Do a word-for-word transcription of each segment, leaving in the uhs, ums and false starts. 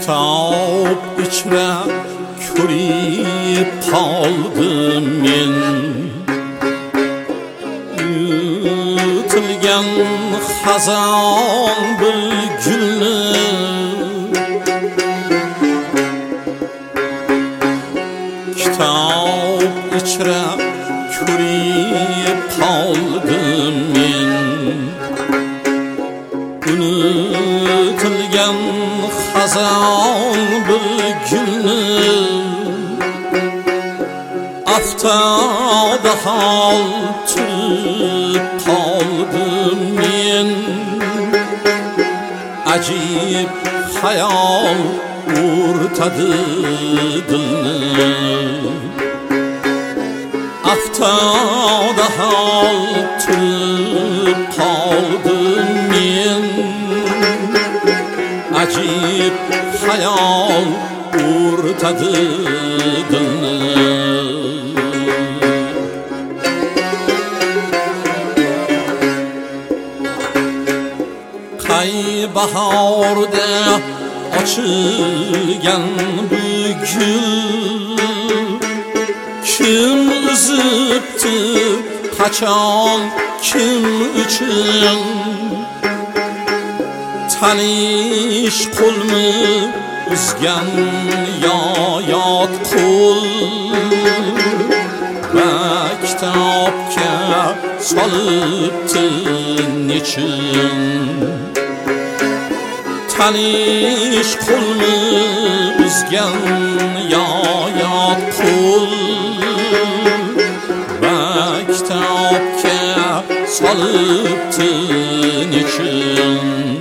Kitob ichra ko'rib qoldim men, yutilgan xazon bulgulni. Kitob ichra ko'rib qoldim men, unutilgan xazon bulgulni. Aftoda hol turib qoldim men, ajib xayol o'rtadi dilni. Aftoda hol turib qoldim men, ajib xayol o'rtadi dilni. Qay bahorda ochilgan bu gul, kim uzibdi qachon kim uchun? Tanish qo'lmi uzgan yo yot qo'l, maktobga solibdi nechun? Tanish qo'lmi uzgan yo yot qo'l, maktobga solibdi nechun?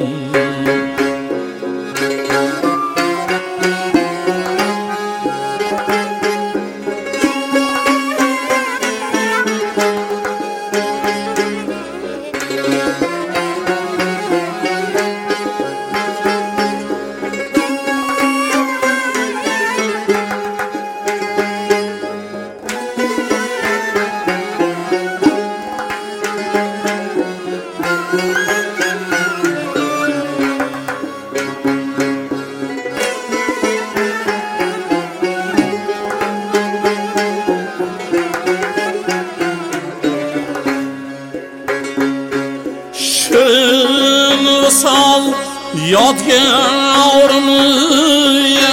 Shirin visol yodga olmay,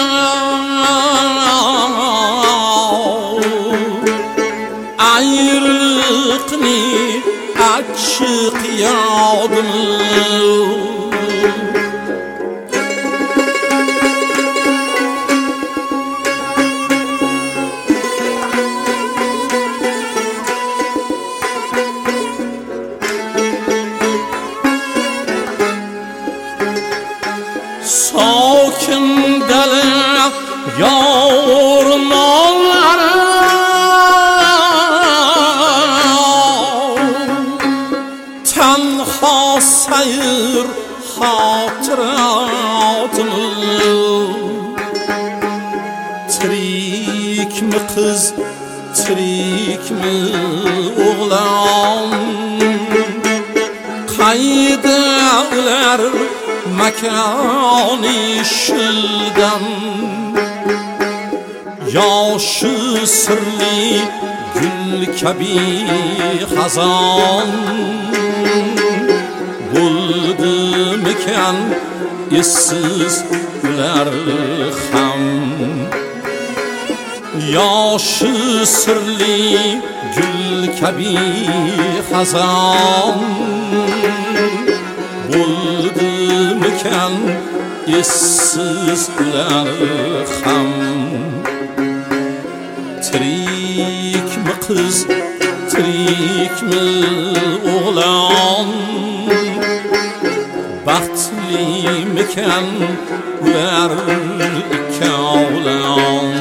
ayriliqni achchiq yodmi? Sokin dala yormonlari, tanho sayr xotiratmi? Tirikmi qiz, tirikmi o'g'lon? Qayda ular makoni shildan? Yoshi sirli gul kabi xazon, bo'ldimikan essiz ular ham? Yoshi sirli gul kabi xazon, bo'ldimikan essiz ular ham? Tirikmi qiz, tirikmi o'g'lon? Baxtlimikan ular ikkovlon?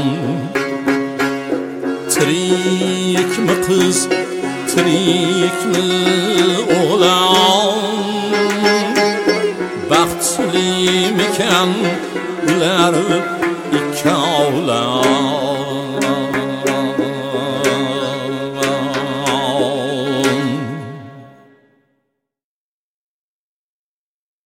Tirikmi qiz, tirikmi o'g'lon? Baxtlimikan ular ikkovlon?